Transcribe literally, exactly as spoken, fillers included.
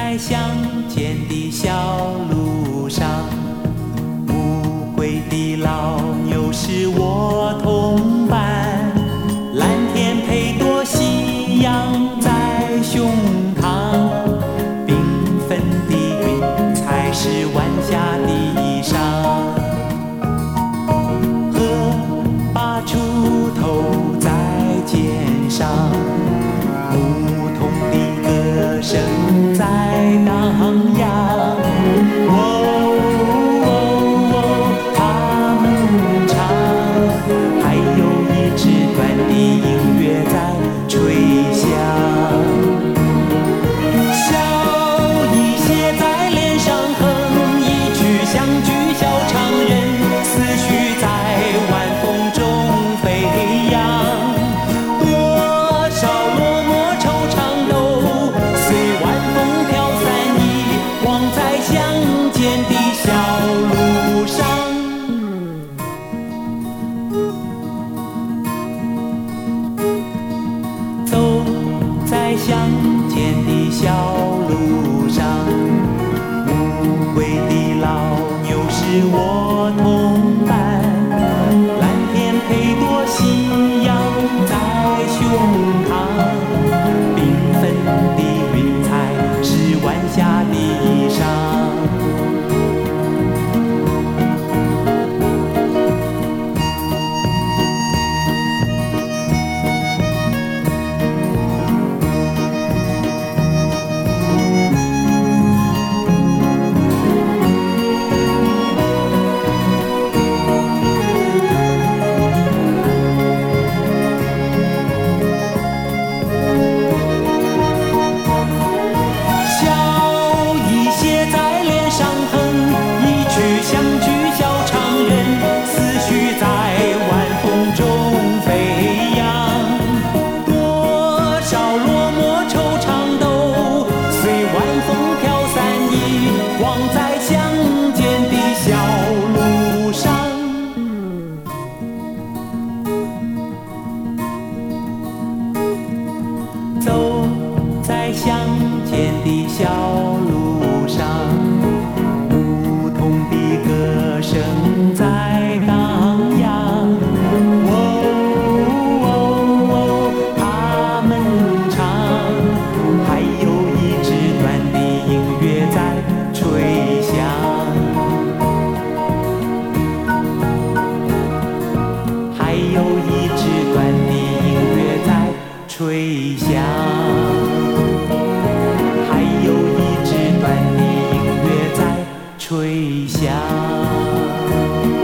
在乡间的小路上，乌龟的老牛是我同伴，蓝天配朵夕阳在胸膛，缤纷的云彩是晚霞的衣裳，河把锄头在肩上，牧童的歌声在荡漾，哦哦哦，他们唱，还有一支短的音乐在吹响，笑意写在脸上，哼一曲乡居小唱人，思绪在晚风中飞扬，多少落寞惆怅都随晚风飘散遗忘在乡间的小路上，走在乡间的小路上，乌龟的老牛是我同伴，蓝天配朵夕阳在胸膛，缤纷的云彩是晚霞的衣裳，乡居小唱人，思绪在晚风中飞扬，多少落寞惆怅都随晚风飘散遗忘在乡间的小路上，走在乡间的小路上，歌声在荡漾，哦哦哦，他们唱，还有一支短的音乐在吹响，还有一支短的音乐在吹响，还有一支短的音乐在吹响。